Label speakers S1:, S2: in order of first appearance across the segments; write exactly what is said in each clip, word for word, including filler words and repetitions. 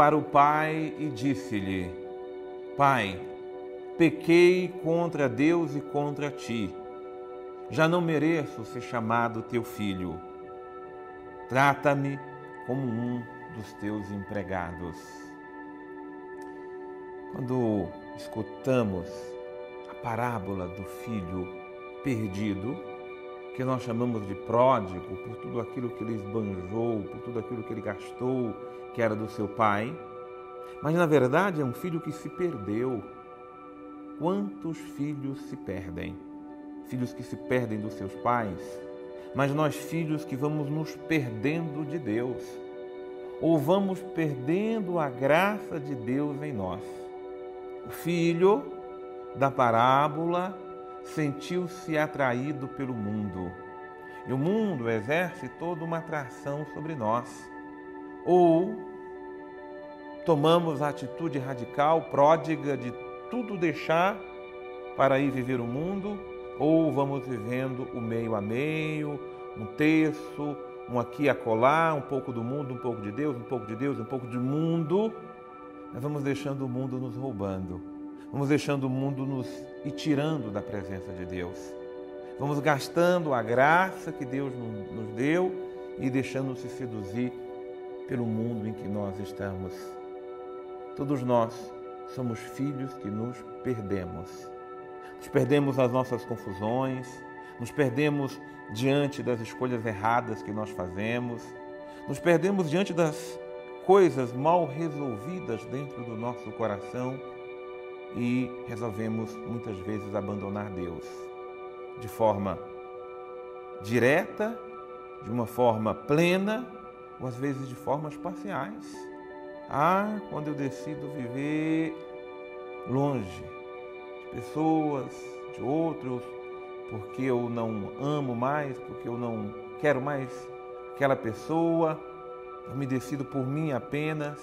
S1: para o pai e disse-lhe: Pai, pequei contra Deus e contra ti. Já não mereço ser chamado teu filho. Trata-me como um dos teus empregados. Quando escutamos a parábola do filho perdido, que nós chamamos de pródigo, por tudo aquilo que ele esbanjou, por tudo aquilo que ele gastou, que era do seu pai, mas na verdade é um filho que se perdeu. Quantos filhos se perdem? Filhos que se perdem dos seus pais, mas nós filhos que vamos nos perdendo de Deus, ou vamos perdendo a graça de Deus em nós. O filho da parábola sentiu-se atraído pelo mundo, e o mundo exerce toda uma atração sobre nós. Ou tomamos a atitude radical, pródiga, de tudo deixar para ir viver o mundo, ou vamos vivendo o meio a meio, um terço, um aqui e acolá, um pouco do mundo, um pouco de Deus, um pouco de Deus, um pouco de mundo. Nós vamos deixando o mundo nos roubando, vamos deixando o mundo nos ir tirando da presença de Deus. Vamos gastando a graça que Deus nos deu e deixando-se seduzir pelo mundo em que nós estamos. Todos nós somos filhos que nos perdemos. Nos perdemos nas nossas confusões, nos perdemos diante das escolhas erradas que nós fazemos, nos perdemos diante das coisas mal resolvidas dentro do nosso coração e resolvemos muitas vezes abandonar Deus de forma direta, de uma forma plena ou às vezes de formas parciais. Ah, quando eu decido viver longe de pessoas, de outros, porque eu não amo mais, porque eu não quero mais aquela pessoa, eu me decido por mim apenas,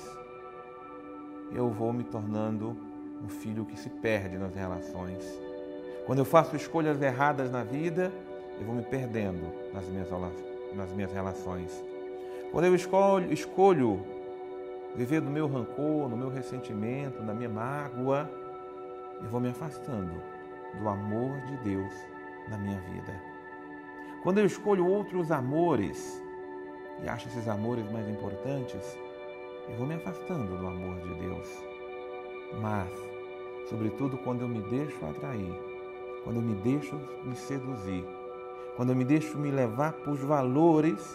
S1: eu vou me tornando um filho que se perde nas relações. Quando eu faço escolhas erradas na vida, eu vou me perdendo nas minhas, nas minhas relações. Quando eu escolho, escolho viver do meu rancor, no meu ressentimento, na minha mágoa, eu vou me afastando do amor de Deus na minha vida. Quando eu escolho outros amores e acho esses amores mais importantes, eu vou me afastando do amor de Deus. Mas, sobretudo, quando eu me deixo atrair, quando eu me deixo me seduzir, quando eu me deixo me levar por valores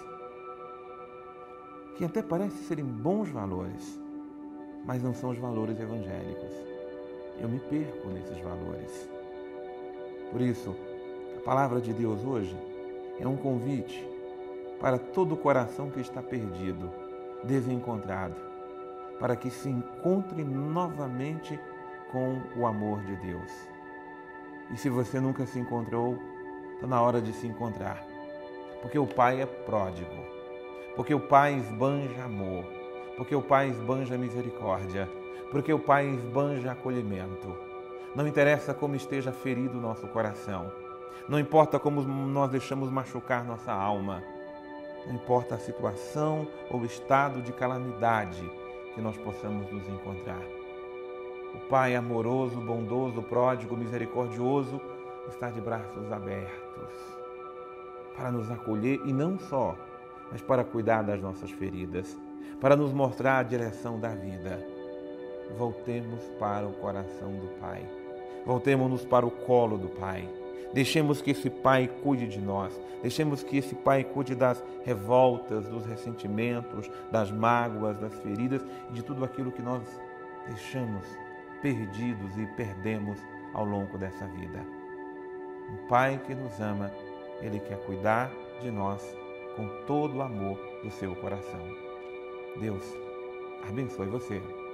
S1: que até parecem serem bons valores, mas não são os valores evangélicos. Eu me perco nesses valores. Por isso, a palavra de Deus hoje é um convite para todo o coração que está perdido, desencontrado, para que se encontre novamente com o amor de Deus. E se você nunca se encontrou, está na hora de se encontrar. Porque o Pai é pródigo, porque o Pai esbanja amor, porque o Pai esbanja misericórdia, porque o Pai esbanja acolhimento. Não interessa como esteja ferido o nosso coração, não importa como nós deixamos machucar nossa alma, não importa a situação ou estado de calamidade que nós possamos nos encontrar. O Pai amoroso, bondoso, pródigo, misericordioso está de braços abertos para nos acolher e não só, mas para cuidar das nossas feridas, para nos mostrar a direção da vida. Voltemos para o coração do Pai. Voltemos-nos para o colo do Pai. Deixemos que esse Pai cuide de nós. Deixemos que esse Pai cuide das revoltas, dos ressentimentos, das mágoas, das feridas e de tudo aquilo que nós deixamos perdidos e perdemos ao longo dessa vida. Um Pai que nos ama, Ele quer cuidar de nós com todo o amor do seu coração. Deus abençoe você.